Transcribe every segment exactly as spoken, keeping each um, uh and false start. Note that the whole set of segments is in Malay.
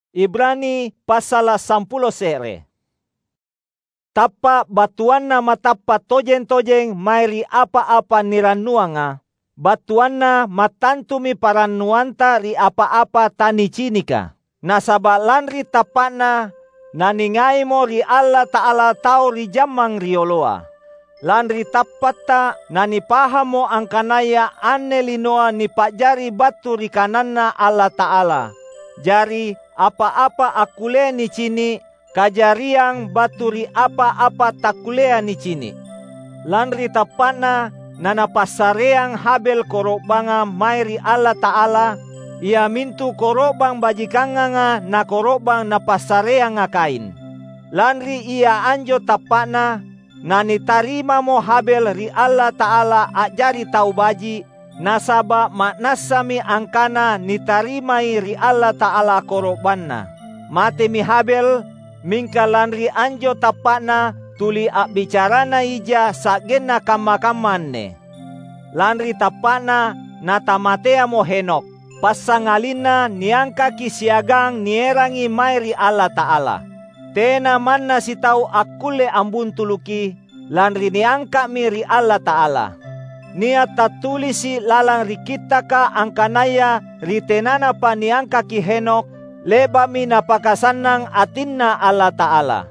Ibrani pasal sampulo sere. Tapa batuanna matapa tojeng-tojeng mairi apa-apa niranuanga, batuanna matantumi paranuanta ri apa-apa tani cinika. Nasaba lanri tapana naningaimo ri Allah Ta'ala tau ri jamang rioloa. Lanri tapata nanipahamo angkanaya ane linoa ni pajari batu ri kananna Allah Ta'ala. Jari apa-apa akule ni cini, kajariang baturi apa-apa takulea ni cini. Lanri tapana nanapasareang Habel korobanga mairi Allah Ta'ala, ia mintu korobang bajikanganga na korobang napasareang Kain. Lanri ia anjo tapana nanitarima mo Habel ri Allah Ta'ala ajari tau baji, nasaba maknasami angkana nitarimai ri Allah Ta'ala korobanna. Mate mi Habel, mingka lanri anjo tapana tuli ak bicarana ija sagenna kamma-kammanne. Lanri tapana natamatea mo Henok, pasangalina niangka kisiagang nierangi mai ri Allah Ta'ala. Tena manna sitau akule ambun tuluki, lanri niangka mi ri Allah Ta'ala. Nia tatulisi lalang rikitaka angkanaya ritenana pa niangka ki Henok, leba mi napakasanang atinna Allah Ta'ala.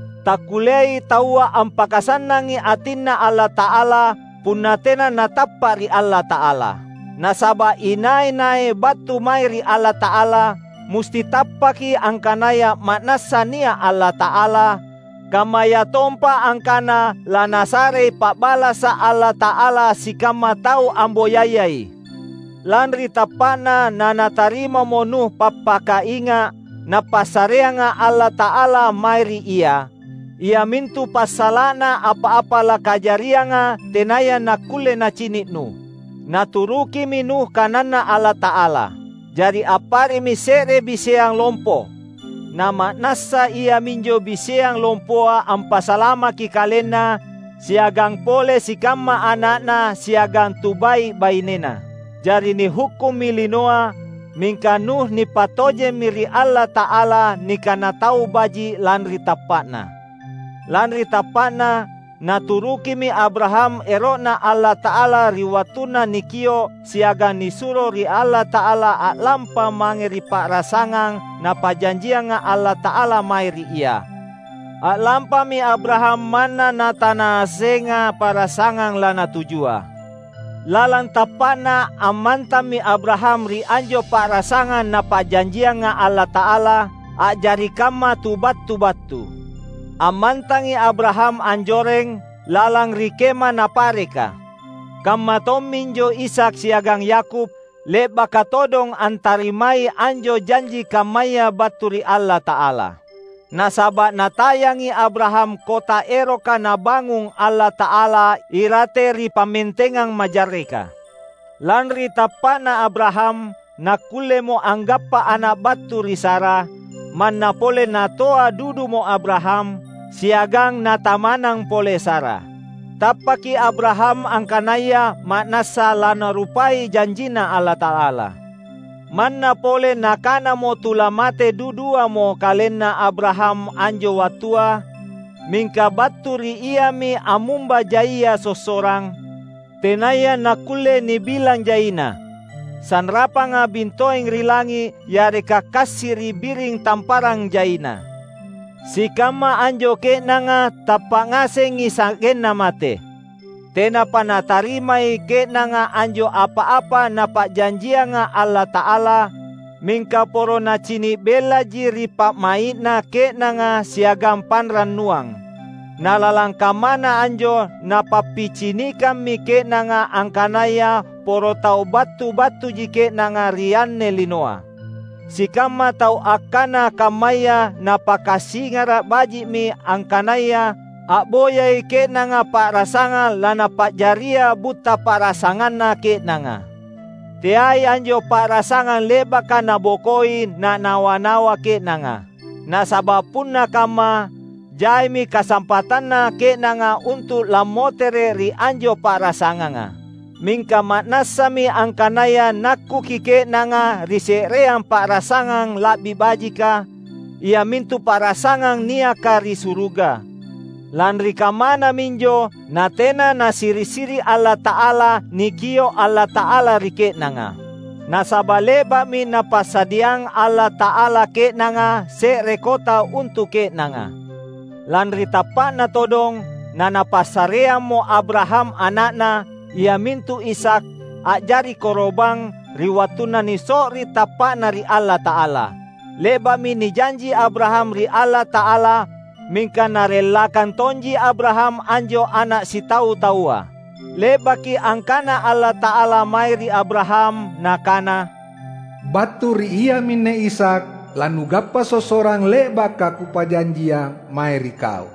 Takulei taua ang pakasanangi atinna Allah Ta'ala punatena natapa ri Allah Ta'ala. Nasaba inay-nay batu may ri Allah Ta'ala, musti tapaki angkanaya maknasa niya Allah Ta'ala, kamaya tompa angkana lanasare pabala sa Allah Ta'ala sikama tau amboyayay. Lanri tapana nanatarima mo nuh papakainga na pasareanga Allah Ta'ala mairi iya. Ia mintu pasalana apa-apa la kajarianga tenaya nakule na cini nuh. Naturuki minuh kanana Allah Ta'ala. Jadi apari misere biseang lompo. Nama nasa ia minjo biseang lompoa ampasalama ki kalena, siagang pole sikama anakna siagang tubai bainena. Jari ni hukum milinoa, mingka nuh ni patoje miri Allah Ta'ala ni kana tau baji lanri tapana. Lanri tapana naturuki mi Abraham erona Allah Ta'ala riwatuna nikio siagang nisuro ri Allah Ta'ala at lampa mangeri pak rasangang na pajanjianga Allah Ta'ala mairi ia. At lampa mi Abraham mana natana senga para sangang lana tujua. Lalang tapana amanta mi Abraham ri anjo pak rasangan na pajanjianga Allah Ta'ala ajari kama tu batu-batu. Amantangi Abraham anjoreng lalang rikema na pareka. Kama tominjo Ishak siagang Yakub leba katodong antarimai anjo janji kamaya baturi Allah Ta'ala. Nasaba natayangi Abraham kota eroka na bangung Allah Ta'ala irate ri pamentengang majareka. Lanri tapana Abraham nakule mo anggapa anak batu ri Sara, manna pole natoa dudu mo Abraham, siagang natamanang pole Sara. Tapaki Abraham angkanaya maknasa lana rupai janjina Allah Ta'ala. Manna pole nakana mo tulamate dudua mo kalena Abraham anjo watua, mingka baturi iami amumba jaya sosorang, tenaya nakule ni bilang jaina. Sanrapa nga bintoeng rilangi yare kakasiri biring tamparang jaina. Sikama anjo ke nanga tapangaseng isagen na mate. Tena panatarimai ke nanga anjo apa-apa na pakjanjia nga Allah Ta'ala, mingka poro na cini bela jiri pak mait na ke nanga siagam panran nuang. Nalalang kamana anjo na papicinikam mi ke nanga angkanaya poro tau batu-batu jike nanga rianne linoa. Sikama tau akana kamaya na pakasingara baji mi angkanaya akboyai ke nanga pak rasanga lana pak jaria buta pak rasangan na ke nanga. Tiai anjo pak rasangan leba kana bokoi na nawa-nawa ke nanga. Na sabapun na kama jai mi kasampatan na ke nanga untuk lamotere ri anjo pak rasangan nga. Mingka maknasami angkanaya nakku kike nanga risereang pak rasangang labi bajika ia mintu parasangang nia kari suruga. Lan rikamana minjo natena na siri-siri Allah Ta'ala nikio Allah Ta'ala rike nanga. Nasabaleba mi napasadiang Allah Ta'ala ke nanga se rekota untuk ke nanga. Lan ritapa na todong na napasarea mo Abraham anakna ia mintu Ishak ajari korobang riwatuna ni so ritapa na ri Allah Ta'ala. Leba mi ni janji Abraham ri Allah Ta'ala mingka narelakan tonji Abraham anjo anak si tau-taua. Leba ki angkana Allah Ta'ala mai ri Abraham nakana batu ri ia minne Ishak lanugapa sosorang leba kaku pajanjia mai ri kau.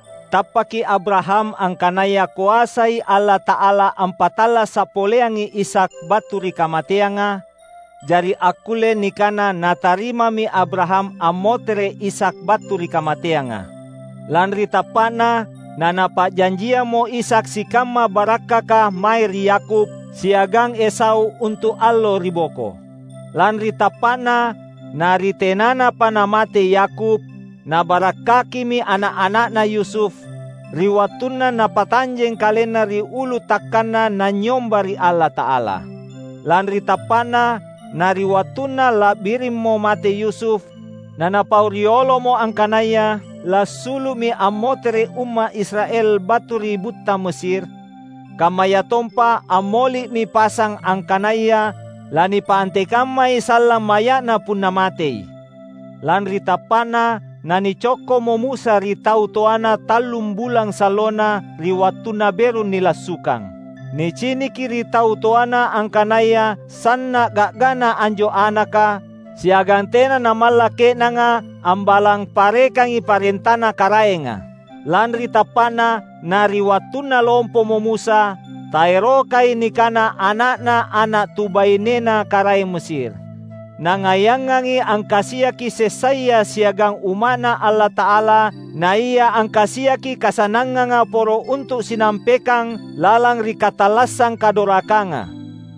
Tapaki Abraham angkanaya kuasai Allah Ta'ala ampatala sapoleangi Ishak batu ri kamateanga. Jari akule nikana natarima mi Abraham amotere Ishak batu ri kamateanga. Lan ritapana nanapa janjia mo Ishak sikama barakaka mai ri Yakub siagang Esau untuk allo riboko. Lan ritapana naritenana panamate Yakub na barakaki mi anak-anak na Yusuf riwatuna na patanjeng kalena ri ulu takana na nyomba ri Allah Ta'ala. Lan ritapana na riwatuna la birim mo mate Yusuf na napauriolo mo angkanaya la sulu mi amotere umma Israel batu ri butta Mesir kamaya tompa amoli mi pasang angkanaya lani paantekamai salam mayana pun namatei. Lan ritapana nani coko mo Musa ri tau toana talum bulang salona riwatuna beru nila sukang. Ni cini kiri tau toana angkanaya sanna gagana anjo anaka siagantena namala ke nanga ambalang parekang iparentana karaenga. Lan ritapana na riwatuna lompo mo Musa taero kai nikana anakna anak tubainena karai Mesir. Nangayangangi ang kasiyaki sesaya siagang umana Allah Ta'ala na iya ang kasiyaki kasananganga poro untuk sinampekang lalang rikatalasang kadorakanga.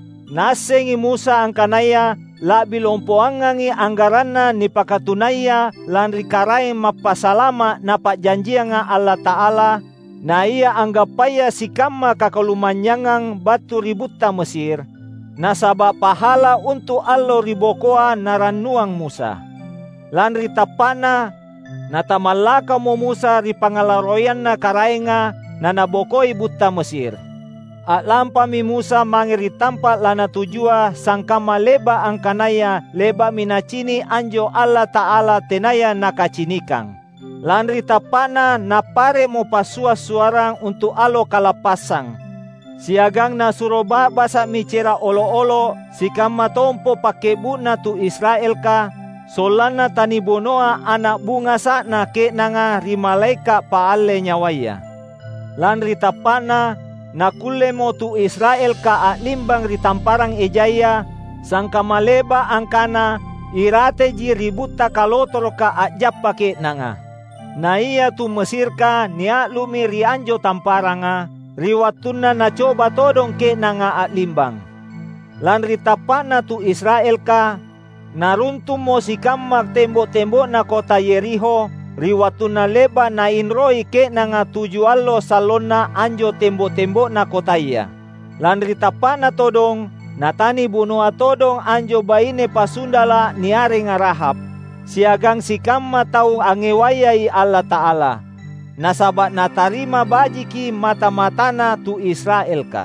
Nasengi Musa ang kanaya labi lompoangangi anggaranna ni pakatunaya lan rikaray mapasalama na pajanjia nga Allah Ta'ala na iya anggapaya sikama kakalumanyangang batu ributta Mesir. Nasaba pahala untuk allo ribokoa naranuang Musa. Lan ritapana natamalaka mo Musa ripangalaroyan na karaenga na nabokoi butta Mesir. At lampa mi Musa mangiritampa lana tujua sangkama leba ang kanaya leba minacini anjo Allah Ta'ala tenaya nakacinikang. Lan ritapana napare mo pasua suarang untuk alo kalapasang. Siagang na suroba basa micera olo-olo sikama tompo pakebu na tu Israel ka solana tani bonoa anak bunga sa na ke nanga rimalaika paale nyawaya. Lan ritapana nakule mo tu Israel ka limbang ritamparang ejaya sangka maleba angkana irate ji ributa kalotoro ka ajapa ke nanga. Na iya tu Mesir ka nia lumi rianjo tamparanga riwatuna na coba todong ke nanga at limbang. Lan ritapana tu Israel ka naruntum mo sikamak tembok-tembok na kota Yeriho riwatuna leba na inroi ke nanga tujualo salona anjo tembok-tembok na kota iya. Lan ritapana todong natani bunua todong anjo baine pasundala niare ngarahap siagang sikama tau angewayai Allah Ta'ala. Nasabat natarima bajiki mata-matana tu Israel ka.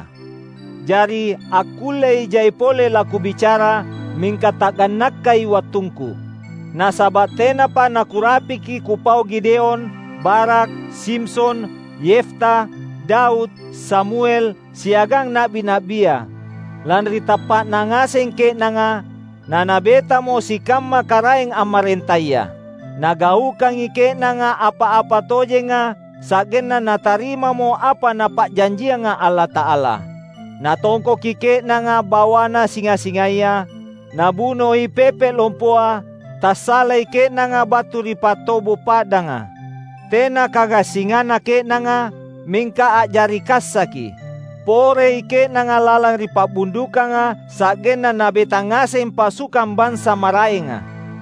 Jari akule jaipole laku bicara mingkatakan nakai watungku. Nasabat tena pa nakurapiki kupau Gideon, Barak, Simson, Yefta, Daud, Samuel, siagang nabi-nabia. Lan ritapa nangaseng ke nanga nanabeta mo sikama karaeng amarentaya. Nagaukang ike na nga apa-apa toje nga sagen na natarima mo apa na pakjanjia nga Allah Ta'ala. Natongko kike na nga bawana singa-singaya, nabuno ipepe lompoa, tasalay ke na nga batu ripatobo pada nga. Tena kagasingana ke na nga mingka ajari kasaki. Pore ike na nga lalang ripabunduka nga sagen na nabetangasen pasukan bansa maray nga.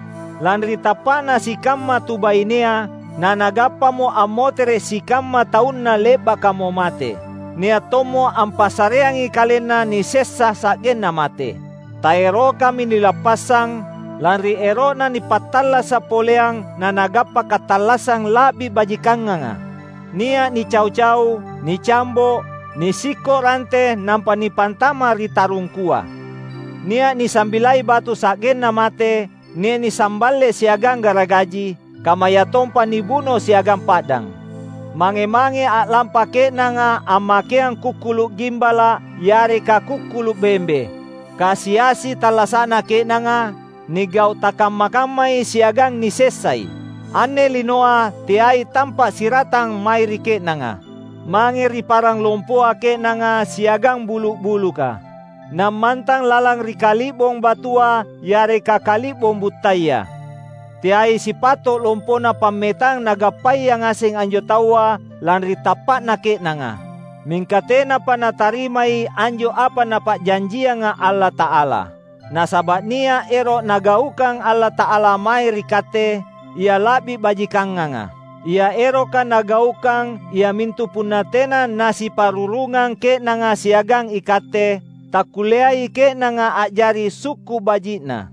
lanri tapana si kamma tubainea, na nagapa mo amotere si kamma taun na leba kamo mate. Nia tomo ang pasareangi kalena ni sesa sa na mate. Taero kami nilapasang, lanri ero na nipatala sa poleang na nagapa katalasang labi bajikanga nga. Nia ni Chow-Chow, ni Chambo, ni Siko Rante nampa ni Pantama ritarungkua. Nia ni sambilay batu sa na mate, nia ni sambale siagang garagaji, kamayatom panibuno siagang padang. Mange-mange at lampake na nga amake ang kukulu gimbala, yari ka kukulu bembe. Kasiasi talasana ke na nga, nigaw takamakamay siagang ni sesay. Ane linoa tiay tampa siratang mayrike na nga. Mangiri parang lumpo ake na nga siagang bulu-bulu ka. Namantang lalang rikalibong batua, yari kakalibong butaya. Tiay si pato lumpo na pametang nagapay ang asing anjo tawa, lanri tapat na ke na nga. Mingkate na panatarimay anjo apa na pa janjia nga Allah Ta'ala. Nasabat niya ero nagaukang Allah Ta'ala may rikate, ia labi bajikang nga. Ia ero ka nagaukang, ia mintu punatena nasi parurungang ke na nga siagang ikate, takuleay ke na nga ajari suku bajina.